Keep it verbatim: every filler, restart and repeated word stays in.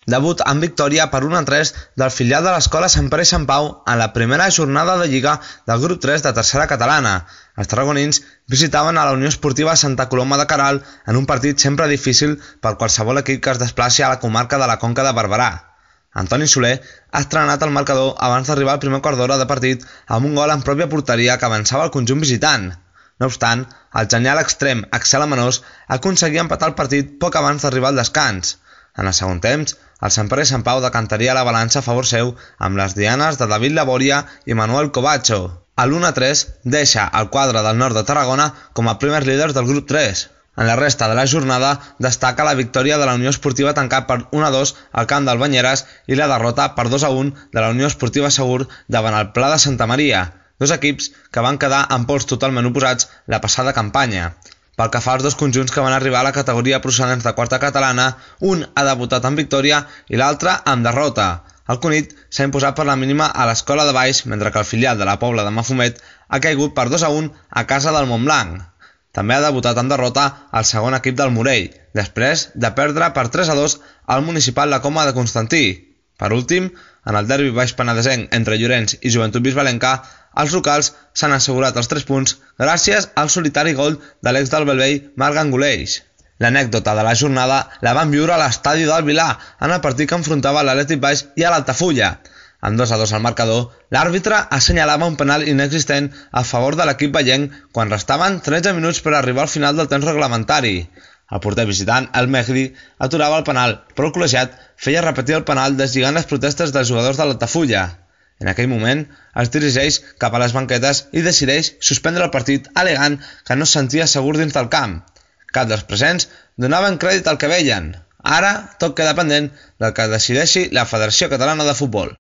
Debut en victòria per un a tres del filial de l'Escola Sant Pere i Sant Pau en la primera jornada de Lliga del grup tres de tercera catalana. Els tarragonins visitaven a la Unió Esportiva Santa Coloma de Queralt en un partit sempre difícil per qualsevol equip que es desplaci a la comarca de la Conca de Barberà. Antoni Soler ha estrenat el marcador abans d'arribar al primer quart d'hora de partit amb un gol en pròpia porteria que avançava el conjunt visitant. No obstant, el genial extrem Axel Amenós aconseguia empatar el partit poc abans d'arribar al descans. En el segon temps, el Sant Pere i Sant Pau decantaria la balança a favor seu amb les dianes de David Laboria i Manuel Covacho. L'u a tres deixa el quadre del nord de Tarragona com a primers líders del grup tres. En la resta de la jornada destaca la victòria de la Unió Esportiva tancat per un a dos al camp del Banyeres i la derrota per dos a un de la Unió Esportiva Segur davant el Pla de Santa Maria, dos equips que van quedar en pols totalment oposats la passada campanya. Pel que fa als dos conjunts que van arribar a la categoria procedents de quarta catalana, un ha debutat en victòria i l'altre amb derrota. El Cunit s'ha imposat per la mínima a l'Escola de Baix, mentre que el filial de la Pobla de Mafumet ha caigut per dos a un a casa del Montblanc. També ha debutat en derrota el segon equip del Morell, després de perdre per tres a dos al Municipal La Coma de Constantí. Per últim, en el derbi baix-penedesenc entre Llorenç i Joventut Bisbalenca, els locals s'han assegurat els tres punts gràcies al solitari gol de l'ex del Bellvei Marc Angoleix. L'anècdota de la jornada la van viure a l'estadi del Vilar en el partit que enfrontava l'Atlètic Baix i a l'Altafulla. Amb dos a dos al marcador, l'àrbitre assenyalava un penal inexistent a favor de l'equip vallenc quan restaven tretze minuts per arribar al final del temps reglamentari. El porter visitant, el Mehdi, aturava el penal, però el col·legiat feia repetir el penal deslligant les protestes dels jugadors de l'Altafulla. En aquell moment, es dirigeix cap a les banquetes i decideix suspendre el partit al·legant que no es sentia segur dins del camp. Cap dels presents donaven crèdit al que veien. Ara, tot queda pendent del que decideixi la Federació Catalana de Futbol.